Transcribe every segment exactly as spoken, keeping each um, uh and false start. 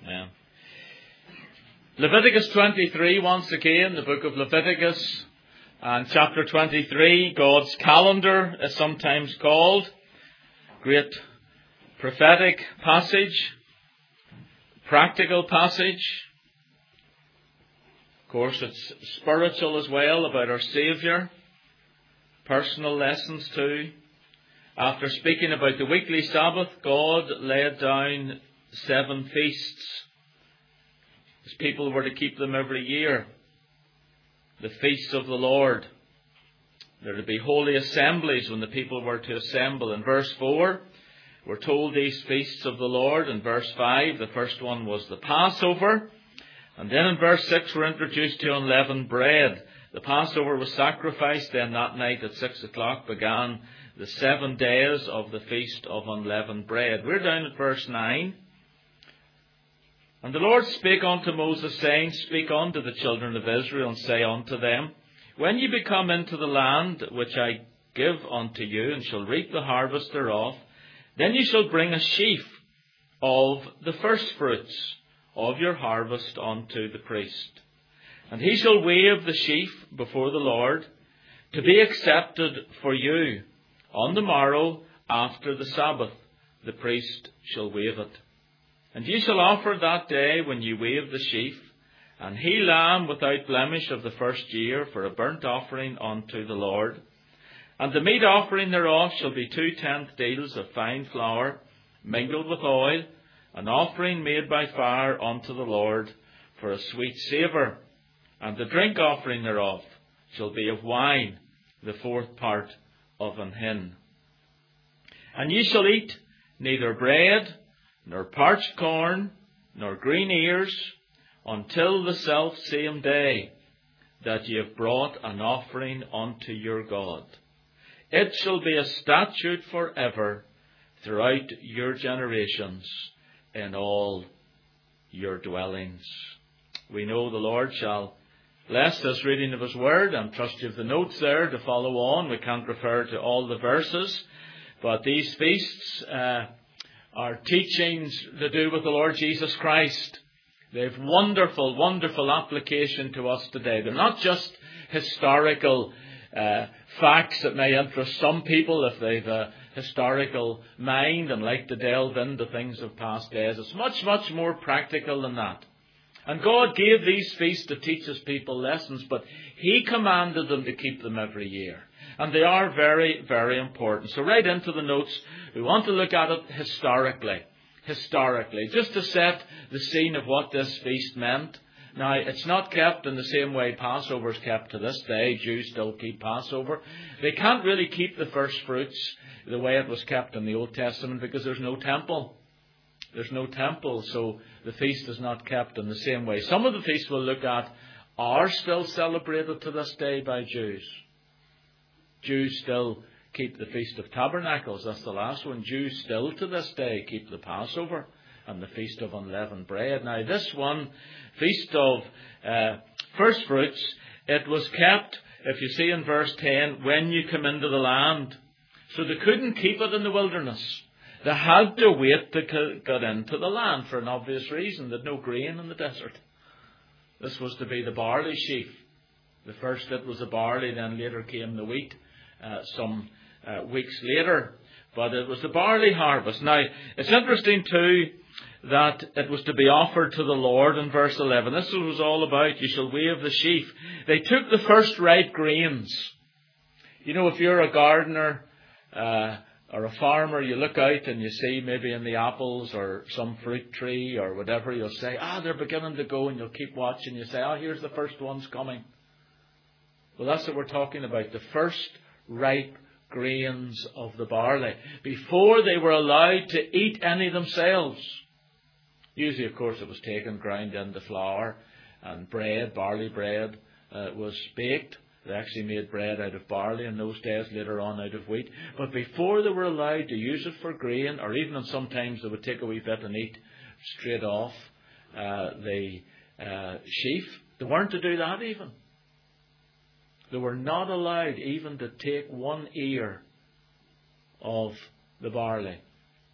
Amen. Leviticus twenty-three, once again, the book of Leviticus, and chapter twenty-three, God's calendar is sometimes called. Great prophetic passage, practical passage. Of course, it's spiritual as well, about our Saviour. Personal lessons too. After speaking about the weekly Sabbath, God laid down seven feasts. His people were to keep them every year. The feasts of the Lord. There would be holy assemblies when the people were to assemble. In verse four, we're told these feasts of the Lord. In verse five, the first one was the Passover. And then in verse six, we're introduced to unleavened bread. The Passover was sacrificed. Then that night at six o'clock began the seven days of the Feast of Unleavened Bread. We're down at verse nine. And the Lord spake unto Moses, saying, Speak unto the children of Israel, and say unto them, When ye be come into the land which I give unto you, and shall reap the harvest thereof, then ye shall bring a sheaf of the firstfruits of your harvest unto the priest. And he shall wave the sheaf before the Lord, to be accepted for you. On the morrow, after the Sabbath, the priest shall wave it. And ye shall offer that day when ye wave the sheaf, an he lamb without blemish of the first year, for a burnt offering unto the Lord. And the meat offering thereof shall be two tenth deals of fine flour, mingled with oil, an offering made by fire unto the Lord, for a sweet savour. And the drink offering thereof shall be of wine, the fourth part of an hin. And ye shall eat neither bread, nor parched corn, nor green ears, until the selfsame day that ye have brought an offering unto your God. It shall be a statute for ever throughout your generations in all your dwellings. We know the Lord shall bless this reading of His Word, and trust you have the notes there to follow on. We can't refer to all the verses, but these feasts uh, are teachings to do with the Lord Jesus Christ. They've wonderful, wonderful application to us today. They're not just historical uh, facts that may interest some people if they've a historical mind and like to delve into things of past days. It's much, much more practical than that. And God gave these feasts to teach His people lessons, but He commanded them to keep them every year. And they are very, very important. So right into the notes, we want to look at it historically. Historically, just to set the scene of what this feast meant. Now, it's not kept in the same way Passover is kept to this day. Jews still keep Passover. They can't really keep the first fruits the way it was kept in the Old Testament because there's no temple. There's no temple, so the feast is not kept in the same way. Some of the feasts we'll look at are still celebrated to this day by Jews. Jews still keep the Feast of Tabernacles. That's the last one. Jews still to this day keep the Passover and the Feast of Unleavened Bread. Now this one, Feast of uh, First Fruits, it was kept, if you see in verse ten, when you come into the land. So they couldn't keep it in the wilderness. They had to wait to get into the land for an obvious reason. They had no grain in the desert. This was to be the barley sheaf. The first it was the barley, then later came the wheat, uh, some uh, weeks later. But it was the barley harvest. Now, it's interesting too that it was to be offered to the Lord in verse eleven. This was all about, you shall wave the sheaf. They took the first ripe grains. You know, if you're a gardener, uh, or a farmer, you look out and you see maybe in the apples or some fruit tree or whatever, you'll say, ah, they're beginning to go, and you'll keep watching. You say, ah, here's the first ones coming. Well, that's what we're talking about, the first ripe grains of the barley, before they were allowed to eat any themselves. Usually, of course, it was taken, ground into flour, and bread, barley bread, uh, was baked. They actually made bread out of barley in those days, later on out of wheat. But before they were allowed to use it for grain, or even sometimes they would take a wee bit and eat straight off uh, the uh, sheaf, they weren't to do that even. They were not allowed even to take one ear of the barley and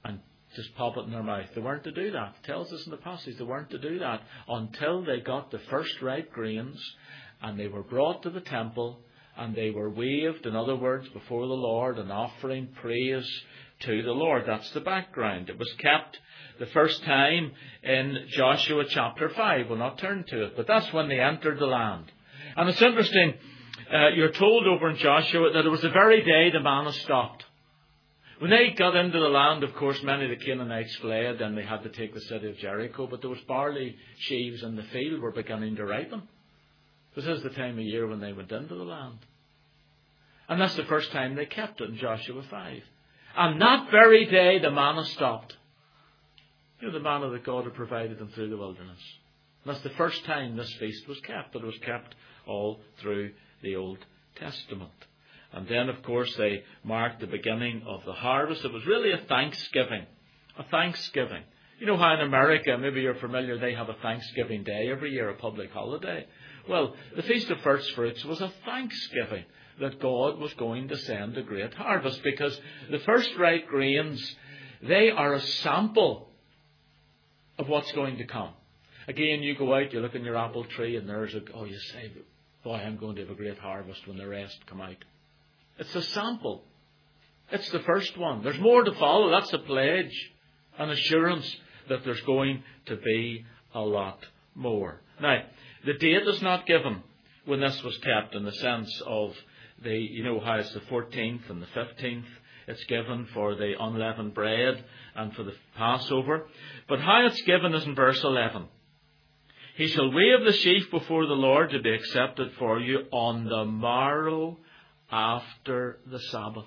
just pop it in their mouth. They weren't to do that. It tells us in the passage they weren't to do that until they got the first ripe grains and they were brought to the temple and they were waved, in other words, before the Lord and offering praise to the Lord. That's the background. It was kept the first time in Joshua chapter five. We'll not turn to it, but that's when they entered the land. And it's interesting, uh, you're told over in Joshua that it was the very day the manna stopped. When they got into the land, of course, many of the Canaanites fled and they had to take the city of Jericho, but there was barley sheaves in the field were beginning to ripen. This is the time of year when they went into the land. And that's the first time they kept it in Joshua five. And that very day the manna stopped. You know, the manna that God had provided them through the wilderness. And that's the first time this feast was kept, but it was kept all through the Old Testament. And then, of course, they marked the beginning of the harvest. It was really a Thanksgiving. A Thanksgiving. You know how in America, maybe you're familiar, they have a Thanksgiving Day every year, a public holiday. Well, the Feast of First Fruits was a thanksgiving that God was going to send a great harvest, because the first ripe grains, they are a sample of what's going to come. Again, you go out, you look in your apple tree, and there's a, oh, you say, boy, I'm going to have a great harvest when the rest come out. It's a sample. It's the first one. There's more to follow. That's a pledge, an assurance that there's going to be a lot more. Now, the date is not given when this was kept, in the sense of the, you know how it's the fourteenth and the fifteenth. It's given for the unleavened bread and for the Passover. But how it's given is in verse eleven. He shall wave the sheaf before the Lord to be accepted for you on the morrow after the Sabbath.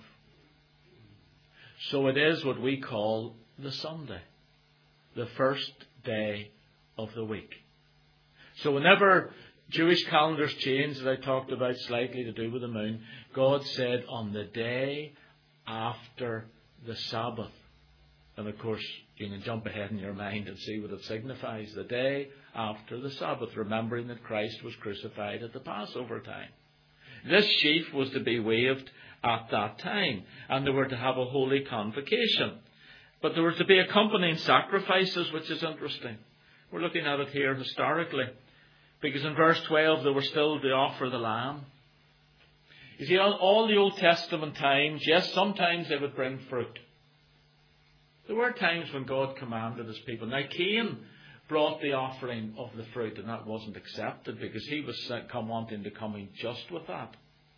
So it is what we call the Sunday, the first day of the week. So whenever Jewish calendars change, that I talked about slightly to do with the moon, God said on the day after the Sabbath. And of course, you can jump ahead in your mind and see what it signifies. The day after the Sabbath, remembering that Christ was crucified at the Passover time. This sheaf was to be waved at that time, and they were to have a holy convocation. But there were to be accompanying sacrifices, which is interesting. We're looking at it here historically, because in verse twelve they were still to offer the lamb. You see, all, all the Old Testament times, yes, sometimes they would bring fruit. There were times when God commanded his people. Now, Cain brought the offering of the fruit, and that wasn't accepted because he was come wanting to come in just with that.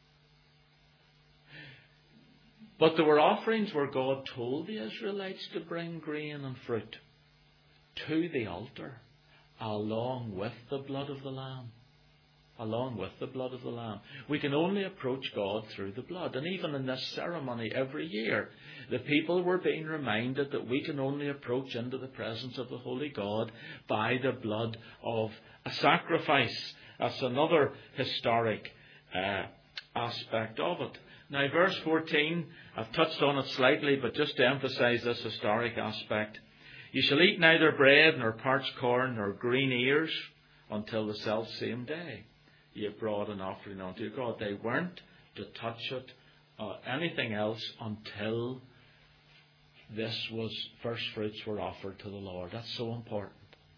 But there were offerings where God told the Israelites to bring grain and fruit to the altar along with the blood of the lamb. Along with the blood of the lamb. We can only approach God through the blood. And even in this ceremony every year, the people were being reminded that we can only approach into the presence of the Holy God by the blood of a sacrifice. That's another historic uh, aspect of it. Now, verse fourteen, I've touched on it slightly, but just to emphasize this historic aspect. You shall eat neither bread, nor parched corn, nor green ears, until the selfsame day you brought an offering unto God. They weren't to touch it or anything else until this was first fruits were offered to the Lord. That's so important.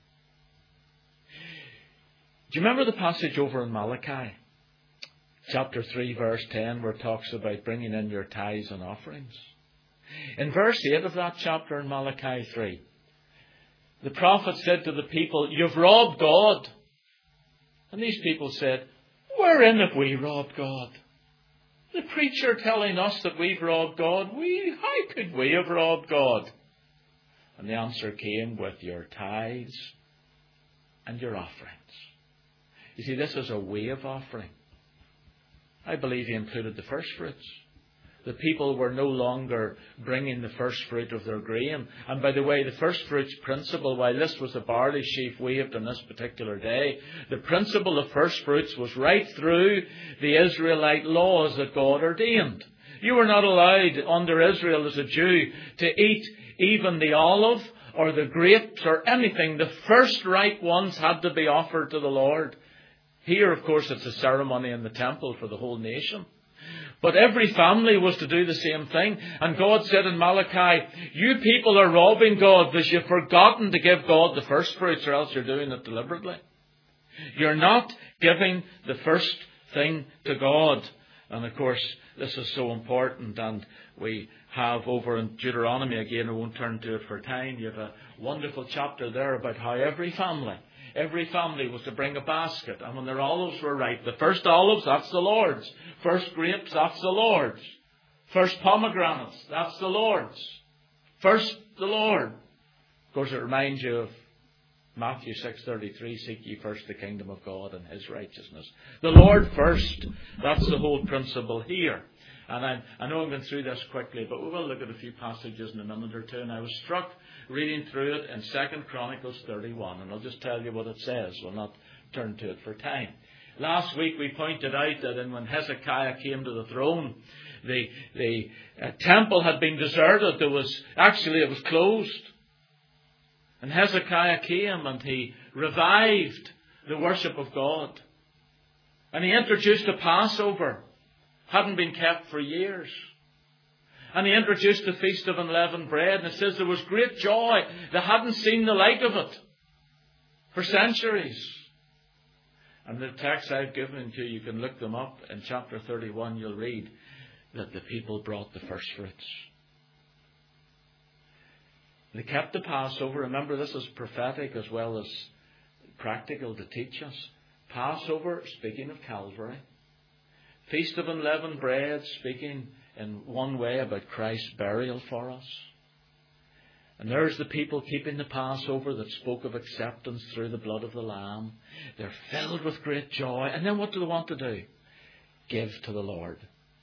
Do you remember the passage over in Malachi? Chapter three, verse ten, where it talks about bringing in your tithes and offerings. In verse eight of that chapter in Malachi three, the prophet said to the people, "You've robbed God." And these people said, "Wherein have we robbed God?" The preacher telling us that we've robbed God. We, how could we have robbed God? And the answer came with your tithes and your offerings. You see, this is a wave offering. I believe he included the first fruits. The people were no longer bringing the first fruit of their grain. And by the way, the first fruits principle, while this was a barley sheaf waved on this particular day, the principle of first fruits was right through the Israelite laws that God ordained. You were not allowed under Israel as a Jew to eat even the olive or the grapes or anything. The first ripe ones had to be offered to the Lord. Here, of course, it's a ceremony in the temple for the whole nation. But every family was to do the same thing. And God said in Malachi, you people are robbing God because you've forgotten to give God the first fruits, or else you're doing it deliberately. You're not giving the first thing to God. And of course, this is so important, and we have over in Deuteronomy, again, I won't turn to it for time, you have a wonderful chapter there about how every family, every family was to bring a basket, and when their olives were ripe, the first olives, that's the Lord's. First grapes, that's the Lord's. First pomegranates, that's the Lord's. First, the Lord. Of course, it reminds you of Matthew six thirty-three, seek ye first the kingdom of God and His righteousness. The Lord first. That's the whole principle here. And I, I know I'm going through this quickly, but we will look at a few passages in a minute or two. And I was struck reading through it in Second Chronicles thirty-one. And I'll just tell you what it says. We'll not turn to it for time. Last week we pointed out that in when Hezekiah came to the throne, the, the uh, temple had been deserted. There was, actually it was closed. And Hezekiah came and he revived the worship of God. And he introduced a Passover. Hadn't been kept for years. And he introduced the Feast of Unleavened Bread. And it says there was great joy. They hadn't seen the like of it for centuries. And the texts I've given to you, you can look them up. In chapter thirty-one, you'll read that the people brought the first fruits. They kept the Passover. Remember, this is prophetic as well as practical to teach us. Passover, speaking of Calvary. Feast of Unleavened Bread, speaking in one way about Christ's burial for us. And there's the people keeping the Passover that spoke of acceptance through the blood of the Lamb. They're filled with great joy. And then what do they want to do? Give to the Lord.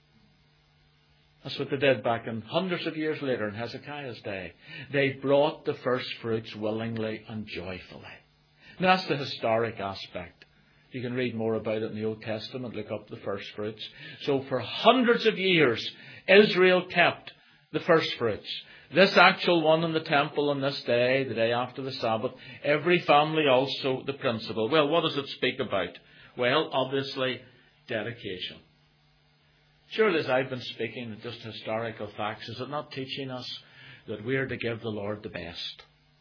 That's what they did back in hundreds of years later in Hezekiah's day. They brought the first fruits willingly and joyfully. Now that's the historic aspect. You can read more about it in the Old Testament. Look up the first fruits. So for hundreds of years, Israel kept the first fruits. This actual one in the temple on this day, the day after the Sabbath, every family also the principle. Well, what does it speak about? Well, obviously, dedication. Surely, as I've been speaking, just historical facts, is it not teaching us that we are to give the Lord the best?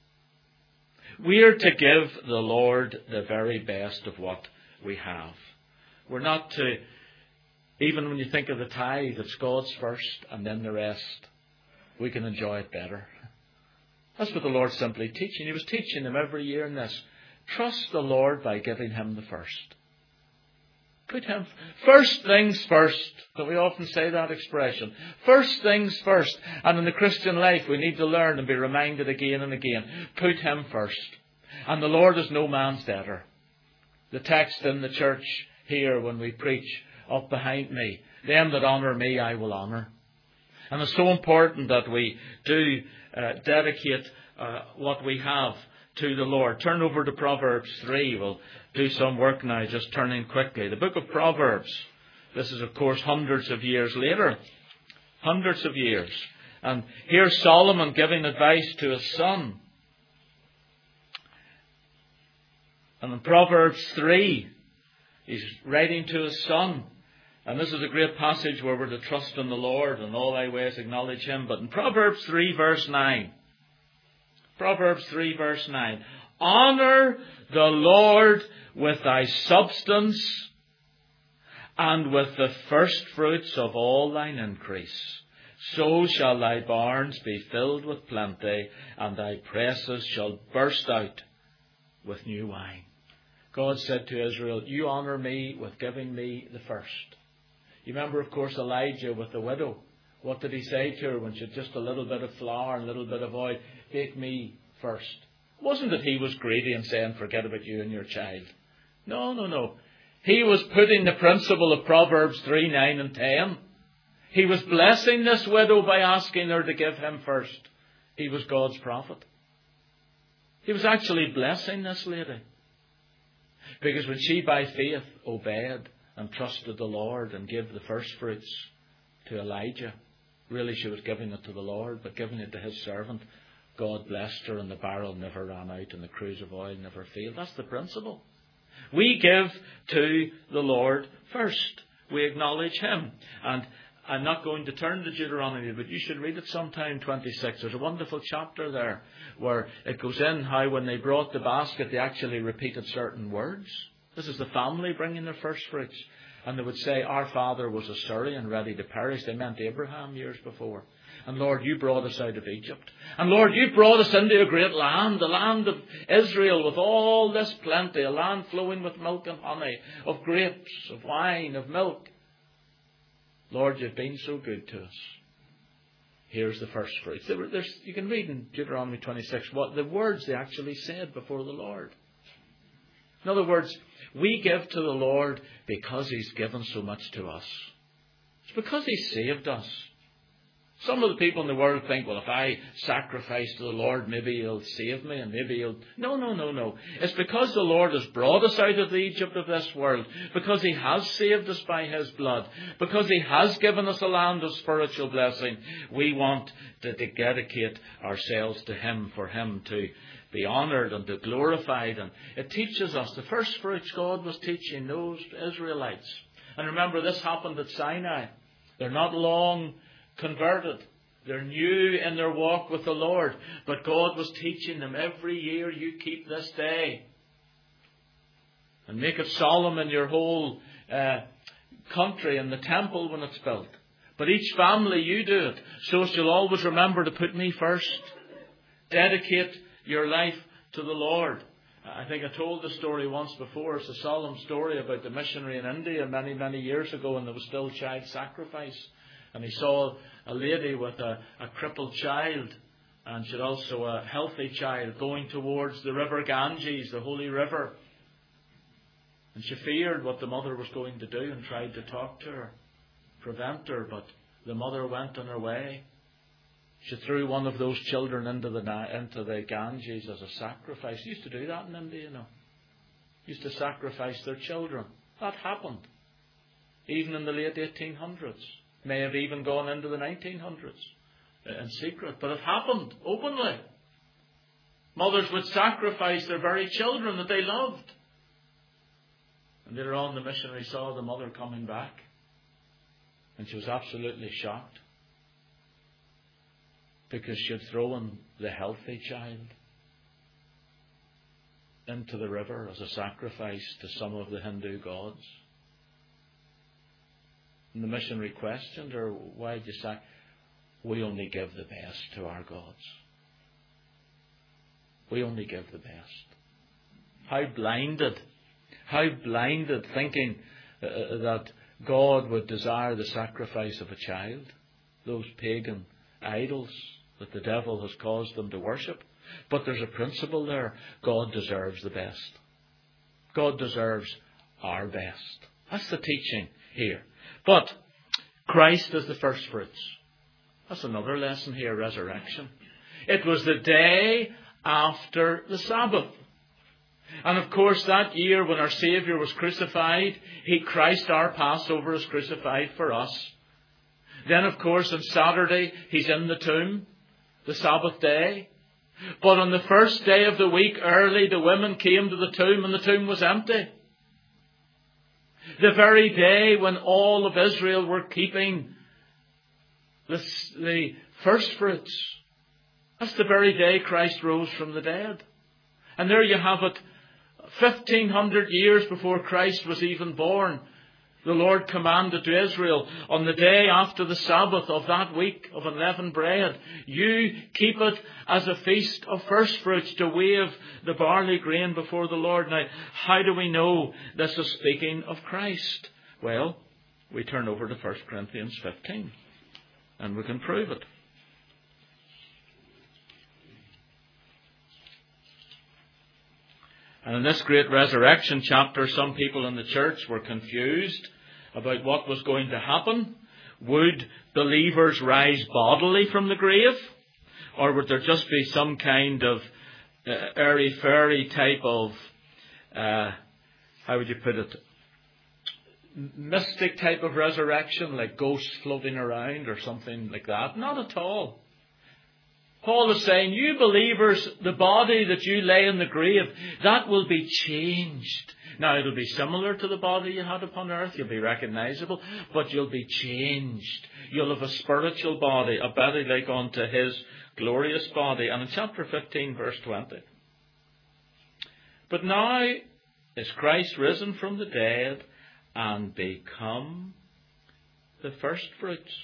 We are to give the Lord the very best of what we have. We're not to, even when you think of the tithe, it's God's first and then the rest. We can enjoy it better. That's what the Lord's simply teaching. He was teaching them every year in this. Trust the Lord by giving Him the first. Put Him first things first. But we often say that expression. First things first. And in the Christian life we need to learn and be reminded again and again. Put Him first. And the Lord is no man's debtor. The text in the church here when we preach up behind me. Them that honour me I will honour. And it's so important that we do uh, dedicate uh, what we have to the Lord. Turn over to Proverbs three. We'll do some work now, just turning quickly. The book of Proverbs. This is, of course, hundreds of years later. Hundreds of years. And here's Solomon giving advice to his son. And in Proverbs three, he's writing to his son. And this is a great passage where we're to trust in the Lord and all thy ways acknowledge Him. But in Proverbs three, verse nine. Proverbs three, verse nine. Honour the Lord with thy substance and with the first fruits of all thine increase. So shall thy barns be filled with plenty, and thy presses shall burst out with new wine. God said to Israel, you honour me with giving me the first. You remember, of course, Elijah with the widow. What did he say to her when she had just a little bit of flour and a little bit of oil? Bake me first. It wasn't that he was greedy and saying, forget about you and your child. No, no, no. He was putting the principle of Proverbs three, nine and ten. He was blessing this widow by asking her to give him first. He was God's prophet. He was actually blessing this lady. Because when she by faith obeyed and trusted the Lord and gave the first fruits to Elijah, really she was giving it to the Lord, but giving it to His servant, God blessed her and the barrel never ran out and the cruse of oil never failed. That's the principle. We give to the Lord first. We acknowledge Him. And I'm not going to turn to Deuteronomy, but you should read it sometime, twenty-six. There's a wonderful chapter there where it goes in how when they brought the basket, they actually repeated certain words. This is the family bringing their first fruits. And they would say, our father was a Syrian ready to perish. They meant Abraham years before. And Lord, you brought us out of Egypt. And Lord, you brought us into a great land, the land of Israel with all this plenty, a land flowing with milk and honey, of grapes, of wine, of milk. Lord, you've been so good to us. Here's the first fruits. There's, you can read in Deuteronomy twenty-six what the words they actually said before the Lord. In other words, we give to the Lord because He's given so much to us. It's because He saved us. Some of the people in the world think, well, if I sacrifice to the Lord, maybe He'll save me and maybe He'll... No, no, no, no. It's because the Lord has brought us out of the Egypt of this world, because He has saved us by His blood, because He has given us a land of spiritual blessing. We want to, to dedicate ourselves to Him, for Him to be honoured and to glorified. And it teaches us, the first fruits God was teaching those Israelites. And remember, this happened at Sinai. They're not long converted. They're new in their walk with the Lord. But God was teaching them, every year you keep this day. And make it solemn in your whole uh, country and the temple when it's built. But each family you do it, so as you'll always remember to put me first. Dedicate your life to the Lord. I think I told the story once before. It's a solemn story about the missionary in India many, many years ago, and there was still child sacrifice. And he saw a lady with a, a crippled child, and she had also a healthy child, going towards the river Ganges, the holy river. And she feared what the mother was going to do and tried to talk to her, prevent her, but the mother went on her way. She threw one of those children into the into the Ganges as a sacrifice. They used to do that in India, you know. Used to sacrifice their children. That happened. Even in the late eighteen hundreds. May have even gone into the nineteen hundreds in secret. But it happened openly. Mothers would sacrifice their very children that they loved. And later on the missionary saw the mother coming back. And she was absolutely shocked. Because she had thrown the healthy child into the river as a sacrifice to some of the Hindu gods. And the missionary questioned her, why did you say? We only give the best to our gods. We only give the best. How blinded, how blinded thinking uh, that God would desire the sacrifice of a child. Those pagan idols that the devil has caused them to worship. But there's a principle there. God deserves the best. God deserves our best. That's the teaching here. But Christ is the first fruits. That's another lesson here, resurrection. It was the day after the Sabbath. And of course that year when our Saviour was crucified, He, Christ our Passover, was crucified for us. Then of course on Saturday He's in the tomb, the Sabbath day. But on the first day of the week early, the women came to the tomb and the tomb was empty. The very day when all of Israel were keeping the, the first fruits. That's the very day Christ rose from the dead. And there you have it, fifteen hundred years before Christ was even born. The Lord commanded to Israel on the day after the Sabbath of that week of unleavened bread, you keep it as a feast of first fruits to wave the barley grain before the Lord. Now, how do we know this is speaking of Christ? Well, we turn over to First Corinthians fifteen and we can prove it. And in this great resurrection chapter, some people in the church were confused about what was going to happen. Would believers rise bodily from the grave? Or would there just be some kind of uh, airy-fairy type of, uh, how would you put it, mystic type of resurrection, like ghosts floating around or something like that? Not at all. Paul is saying, you believers, the body that you lay in the grave, that will be changed. Now, it'll be similar to the body you had upon earth. You'll be recognizable, but you'll be changed. You'll have a spiritual body, a body like unto his glorious body. And in chapter fifteen, verse twenty. But now is Christ risen from the dead and become the first fruits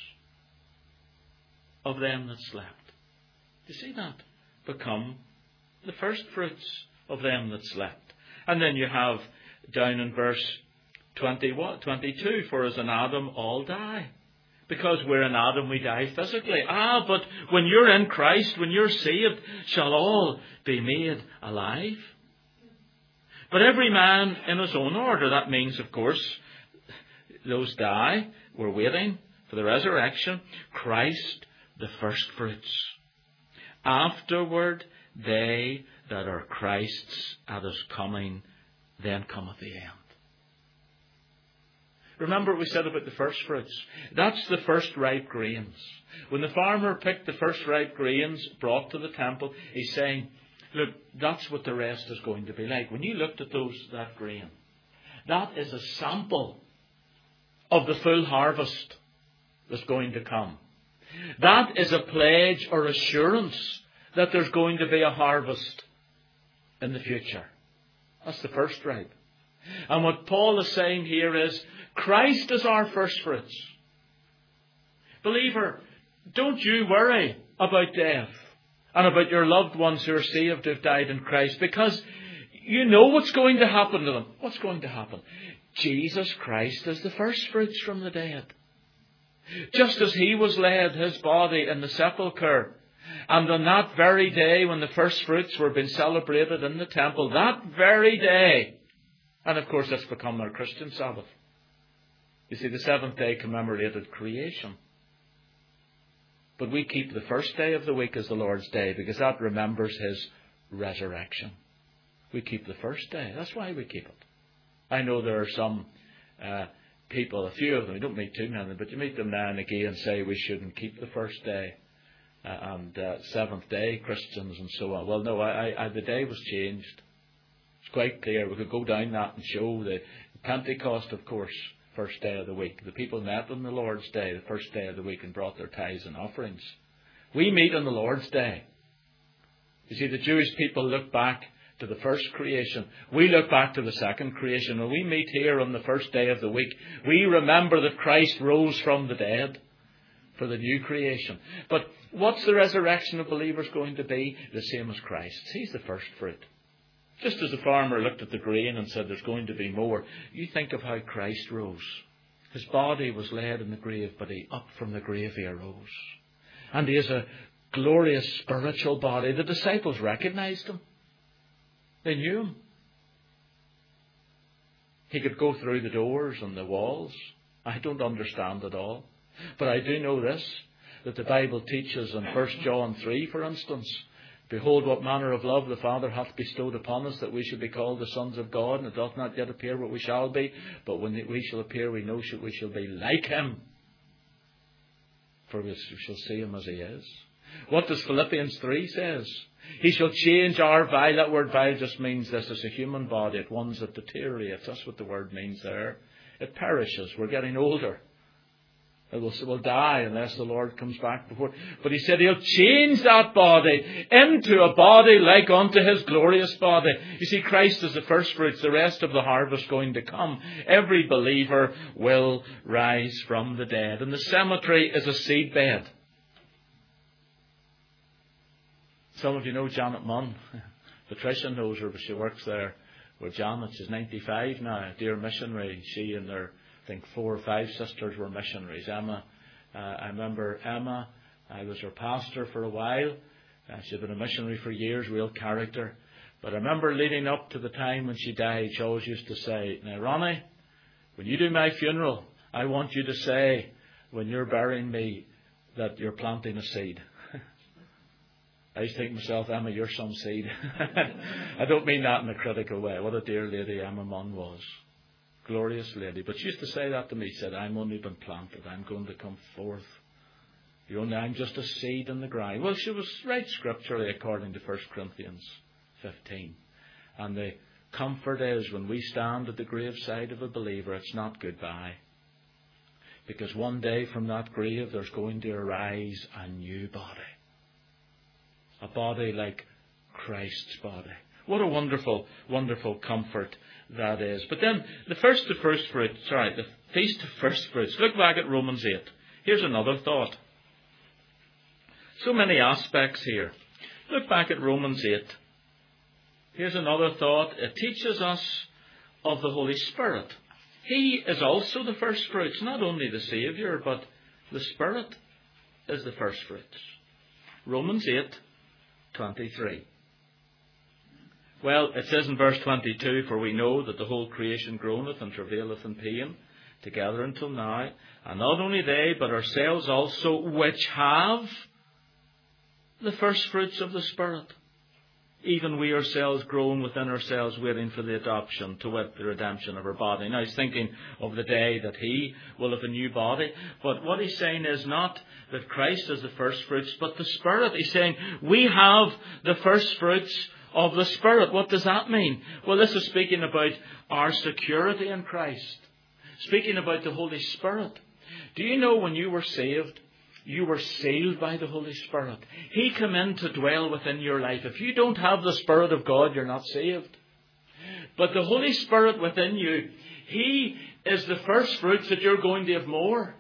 of them that slept. Do you see that? Become the first fruits of them that slept. And then you have down in verse twenty, what? twenty-two, for as in Adam all die. Because we're in Adam we die physically. Ah, but when you're in Christ, when you're saved, shall all be made alive. But every man in his own order. That means, of course, those die. We're waiting for the resurrection. Christ, the first fruits. Afterward, they that are Christ's at his coming, then cometh the end. Remember what we said about the first fruits. That's the first ripe grains. When the farmer picked the first ripe grains brought to the temple, he's saying, look, that's what the rest is going to be like. When you looked at those that grain, that is a sample of the full harvest that's going to come. That is a pledge or assurance that there's going to be a harvest in the future. That's the first ripe. And what Paul is saying here is, Christ is our first fruits. Believer, don't you worry about death and about your loved ones who are saved who have died in Christ, because you know what's going to happen to them. What's going to happen? Jesus Christ is the first fruits from the dead. Just as he was laid, his body, in the sepulchre, and on that very day when the first fruits were being celebrated in the temple, that very day, and of course that's become our Christian Sabbath. You see, the seventh day commemorated creation. But we keep the first day of the week as the Lord's Day because that remembers his resurrection. We keep the first day. That's why we keep it. I know there are some uh, people, a few of them, you don't meet too many, but you meet them now and again and say we shouldn't keep the first day. Uh, and uh, seventh day Christians and so on. Well, no, I, I, the day was changed. It's quite clear. We could go down that and show the Pentecost, of course, first day of the week. The people met on the Lord's Day, the first day of the week, and brought their tithes and offerings. We meet on the Lord's Day. You see, the Jewish people look back to the first creation. We look back to the second creation. When we meet here on the first day of the week, we remember that Christ rose from the dead for the new creation. But what's the resurrection of believers going to be? The same as Christ's. He's the first fruit. Just as the farmer looked at the grain and said there's going to be more, you think of how Christ rose. His body was laid in the grave, but he up from the grave he arose. And he has a glorious spiritual body. The disciples recognized him. They knew him. He could go through the doors and the walls. I don't understand it all. But I do know this, that the Bible teaches in First John three, for instance, behold, what manner of love the Father hath bestowed upon us, that we should be called the sons of God, and it doth not yet appear what we shall be, but when we shall appear, we know we shall be like him, for we shall see him as he is. What does Philippians three says? He shall change our vile. That word vile just means this is a human body. It ones that deteriorates. That's what the word means there. It perishes. We're getting older. It will, it will die unless the Lord comes back before. But he said he'll change that body into a body like unto his glorious body. You see, Christ is the first fruits, the rest of the harvest going to come. Every believer will rise from the dead. And the cemetery is a seed bed. Some of you know Janet Munn. Patricia knows her, but she works there with Janet. She's ninety-five now, a dear missionary. She and their I think four or five sisters were missionaries. Emma, uh, I remember Emma, I was her pastor for a while. Uh, she'd been a missionary for years, real character. But I remember leading up to the time when she died, she always used to say, now Ronnie, when you do my funeral, I want you to say, when you're burying me, that you're planting a seed. I used to think to myself, Emma, you're some seed. I don't mean that in a critical way. What a dear lady Emma Munn was. Glorious lady. But she used to say that to me. She said, I'm only been planted. I'm going to come forth You know, I'm just a seed in the ground. Well, she was right scripturally according to First Corinthians fifteen. And the comfort is when we stand at the graveside of a believer, it's not goodbye. Because one day from that grave there's going to arise a new body. A body like Christ's body. What a wonderful, wonderful comfort that is. But then the first of first fruits, sorry, the feast of first fruits. Look back at Romans eight. Here's another thought. So many aspects here. Look back at Romans eight. Here's another thought. It teaches us of the Holy Spirit. He is also the first fruits, not only the Saviour, but the Spirit is the first fruits. Romans eight twenty-three. Well, it says in verse twenty-two, for we know that the whole creation groaneth and travaileth in pain together until now, and not only they, but ourselves also, which have the first fruits of the Spirit. Even we ourselves groan within ourselves, waiting for the adoption, to wit, the redemption of our body. Now, he's thinking of the day that he will have a new body. But what he's saying is not that Christ is the first fruits, but the Spirit. He's saying we have the first fruits of the Spirit. What does that mean? Well, this is speaking about our security in Christ. Speaking about the Holy Spirit. Do you know when you were saved, you were sealed by the Holy Spirit? He came in to dwell within your life. If you don't have the Spirit of God, you're not saved. But the Holy Spirit within you, He is the first fruits that you're going to have more.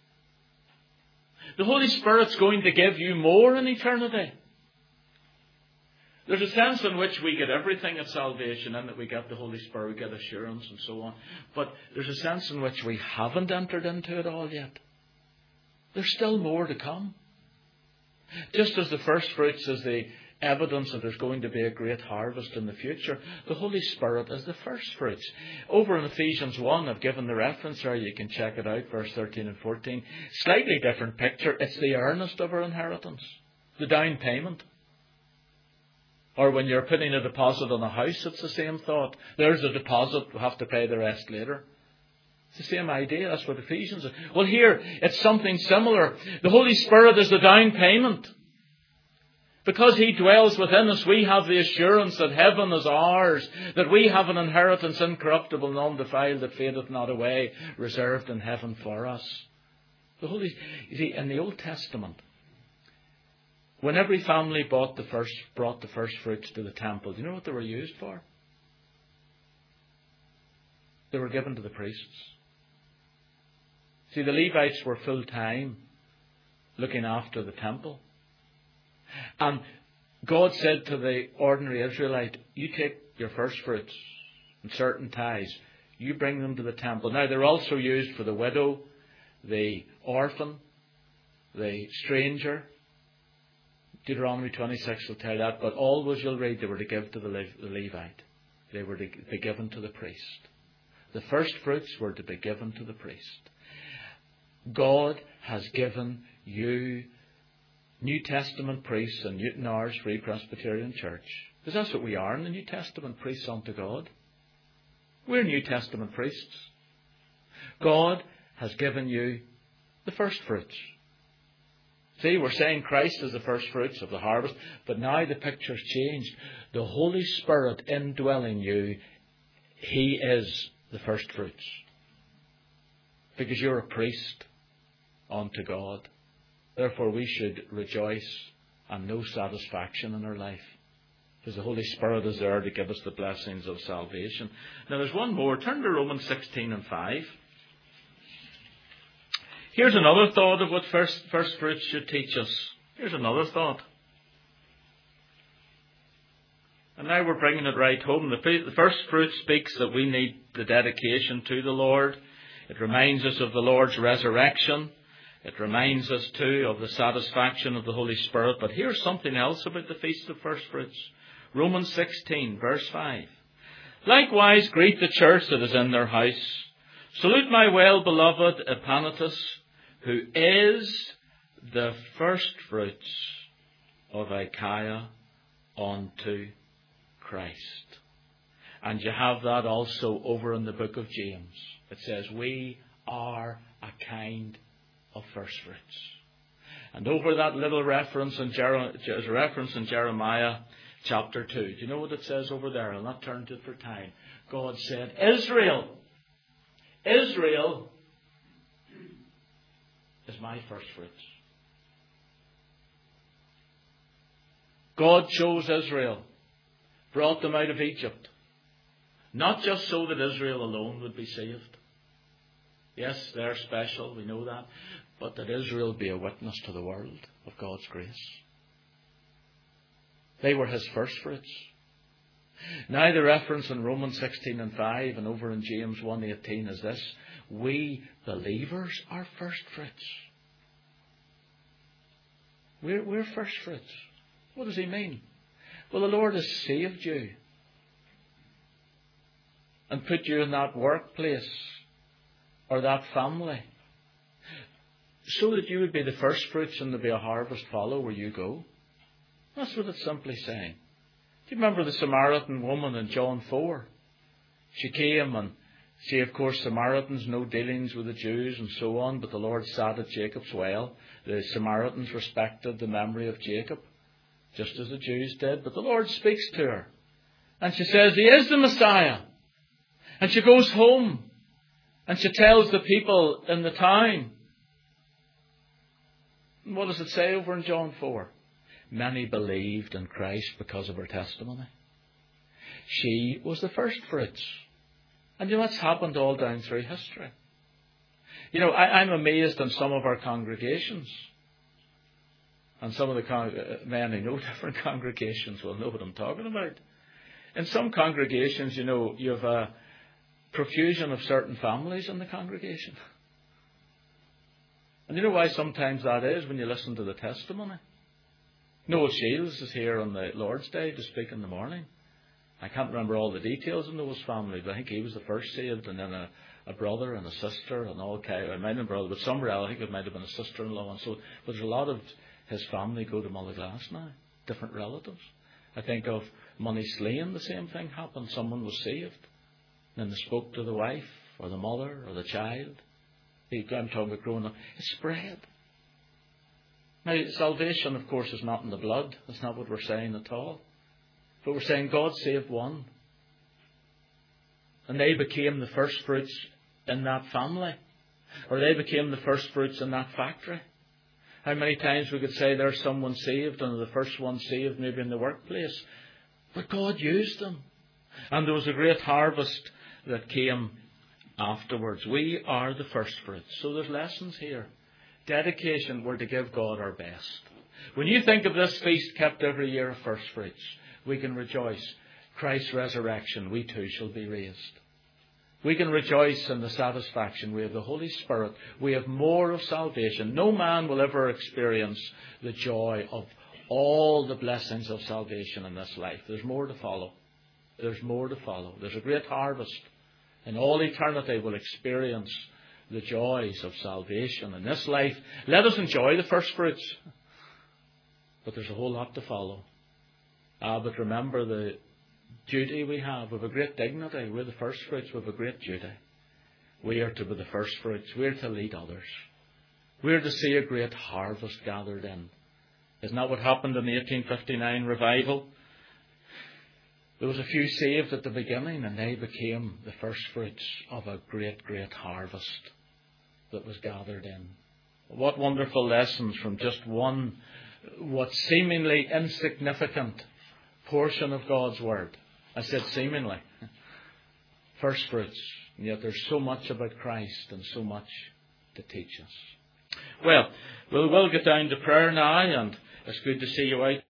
The Holy Spirit's going to give you more in eternity. There's a sense in which we get everything at salvation, and that we get the Holy Spirit, we get assurance and so on. But there's a sense in which we haven't entered into it all yet. There's still more to come. Just as the first fruits is the evidence that there's going to be a great harvest in the future, the Holy Spirit is the first fruits. Over in Ephesians one, I've given the reference there, you can check it out, verse thirteen and fourteen. Slightly different picture. It's the earnest of our inheritance. The down payment. Or when you're putting a deposit on a house, it's the same thought. There's a deposit, we'll have to pay the rest later. It's the same idea. That's what Ephesians is. Well, here, it's something similar. The Holy Spirit is the down payment. Because He dwells within us, we have the assurance that heaven is ours, that we have an inheritance incorruptible and undefiled that fadeth not away, reserved in heaven for us. The Holy, you see, in the Old Testament, when every family bought the first, brought the first fruits to the temple, do you know what they were used for? They were given to the priests. See, the Levites were full-time looking after the temple. And God said to the ordinary Israelite, you take your first fruits and certain tithes, you bring them to the temple. Now, they're also used for the widow, the orphan, the stranger. Deuteronomy twenty-six will tell that, but always you'll read they were to give to the Levite. They were to be given to the priest. The first fruits were to be given to the priest. God has given you New Testament priests in Newton Ars Free Presbyterian Church. Because that's what we are in the New Testament, priests unto God. We're New Testament priests. God has given you the first fruits. See, we're saying Christ is the first fruits of the harvest, but now the picture's changed. The Holy Spirit indwelling you, He is the first fruits. Because you're a priest unto God. Therefore we should rejoice and know satisfaction in our life. Because the Holy Spirit is there to give us the blessings of salvation. Now there's one more. Turn to Romans sixteen and five. Here's another thought of what first, first fruits should teach us. Here's another thought. And now we're bringing it right home. The, the first fruit speaks that we need the dedication to the Lord. It reminds us of the Lord's resurrection. It reminds us too of the satisfaction of the Holy Spirit. But here's something else about the Feast of First Fruits. Romans sixteen, verse five. Likewise greet the church that is in their house. Salute my well-beloved Epaphras, who is the first fruits of Achaia unto Christ. And you have that also over in the book of James. It says, we are a kind of first fruits. And over that little reference in, Jer- there's a reference in Jeremiah chapter two. Do you know what it says over there? I'll not turn to it for time. God said, Israel, Israel is my first fruits. God chose Israel, brought them out of Egypt, not just so that Israel alone would be saved. Yes, they're special, we know that, but that Israel be a witness to the world of God's grace. They were his first fruits. Now the reference in Romans sixteen and five and over in James one eighteen is this: we believers are first fruits. We're, we're first fruits. What does he mean? Well, the Lord has saved you and put you in that workplace or that family so that you would be the first fruits and there be a harvest follow where you go. That's what it's simply saying. Do you remember the Samaritan woman in John four? She came and she, of course, Samaritans, no dealings with the Jews and so on, but the Lord sat at Jacob's well. The Samaritans respected the memory of Jacob, just as the Jews did. But the Lord speaks to her. And she says, he is the Messiah. And she goes home. And she tells the people in the town. And what does it say over in John four? Many believed in Christ because of her testimony. She was the first fruits. And you know, that's happened all down through history. You know, I, I'm amazed in some of our congregations. And some of the con- men who know different congregations will know what I'm talking about. In some congregations, you know, you have a profusion of certain families in the congregation. And you know why sometimes that is when you listen to the testimony? Noel Shields is here on the Lord's Day to speak in the morning. I can't remember all the details of Noel's family, but I think he was the first saved, and then a, a brother and a sister and all kind. I might have been brother, but somewhere else I think it might have been a sister-in-law. And so but there's a lot of his family go to Mullaglass now, different relatives. I think of Money Slane, the same thing happened. Someone was saved, and then they spoke to the wife or the mother or the child. I'm talking about growing up. It spread. Now, salvation, of course, is not in the blood. That's not what we're saying at all. But we're saying God saved one. And they became the first fruits in that family. Or they became the first fruits in that factory. How many times we could say there's someone saved and the first one saved maybe in the workplace. But God used them. And there was a great harvest that came afterwards. We are the first fruits. So there's lessons here. Dedication, we're to give God our best. When you think of this feast kept every year of first fruits, we can rejoice. Christ's resurrection, we too shall be raised. We can rejoice in the satisfaction. We have the Holy Spirit. We have more of salvation. No man will ever experience the joy of all the blessings of salvation in this life. There's more to follow. There's more to follow. There's a great harvest. In all eternity we'll experience the joys of salvation in this life. Let us enjoy the first fruits. But there's a whole lot to follow. Ah, but remember the duty we have. We have a great dignity. We're the first fruits. We have a great duty. We are to be the first fruits. We're to lead others. We're to see a great harvest gathered in. Isn't that what happened in the eighteen fifty-nine revival? There was a few saved at the beginning, and they became the first fruits of a great, great harvest that was gathered in. What wonderful lessons from just one, what seemingly insignificant portion of God's Word. I said seemingly. First fruits. And yet there's so much about Christ and so much to teach us. Well, we'll, we'll get down to prayer now, and it's good to see you out.